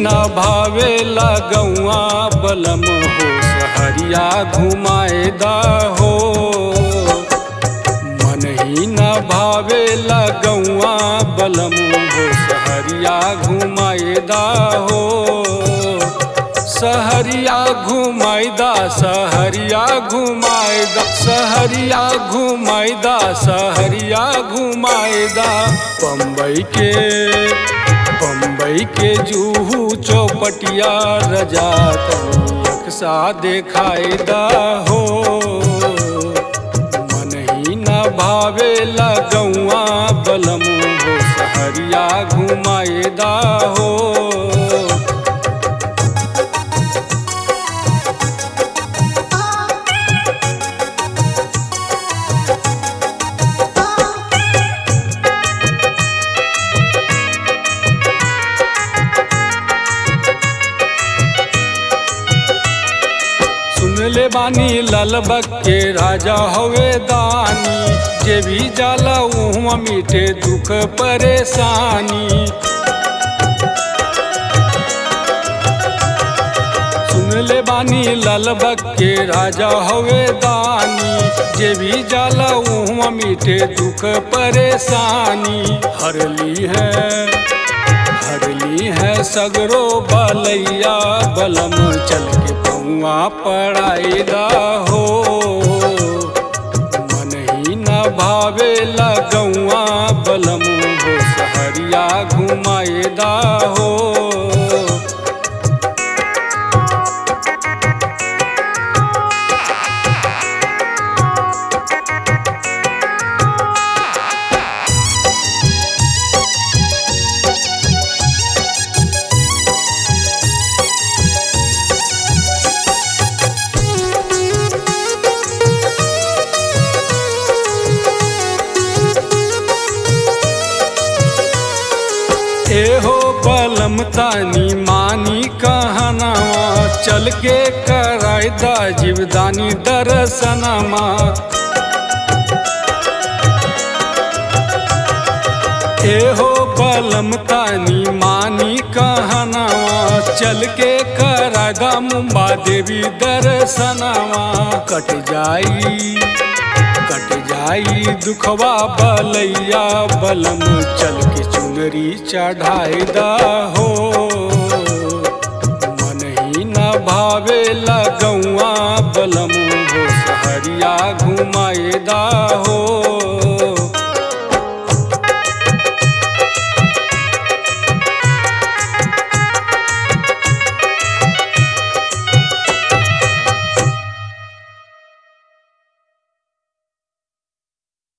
न भावेला गौआ बलम हो सहरिया घुमाएदा हो। मन ही न भावेला गौआ बलम हो सहरिया घुमाएदा हो। सहरिया घुमाएदा सहरिया घुमाएदा सहरिया घुमाएदा सहरिया घुमाएदा। बम्बई के जूहू चौपटिया रजात अक्सा देखाएदा हो। मन ही न भावेला गौआ बलम हो सहरिया घुमाएदा हो। सुनले बानी लालबाग के राजा हवे दानी, जे भी जाला उहवा मीठे दुख परेशानी। सुनले बानी लालबाग के राजा हवे दानी, जे भी जाला उहवा मीठे दुख परेशानी। हरली है सगरो बलैया बलम चल के पौआ पड़ाएदा हो। मन ही न भावेला गौआ बलम हो सहरिया घुमाएदा हो। एहो बलम तानी मानी कहनावा, चल के करायदा जीवदानी दर्शनमा। एहो बलम तानी मानी कहनावा, चल के करायदा मुंबा देवी दर्शनमा। कट जाई दुखवा बलैया बलम चल के चुनरी चढ़ाएदा हो। मन ही न भावेला गौआ बलम हो सहरिया घुमाएदा हो।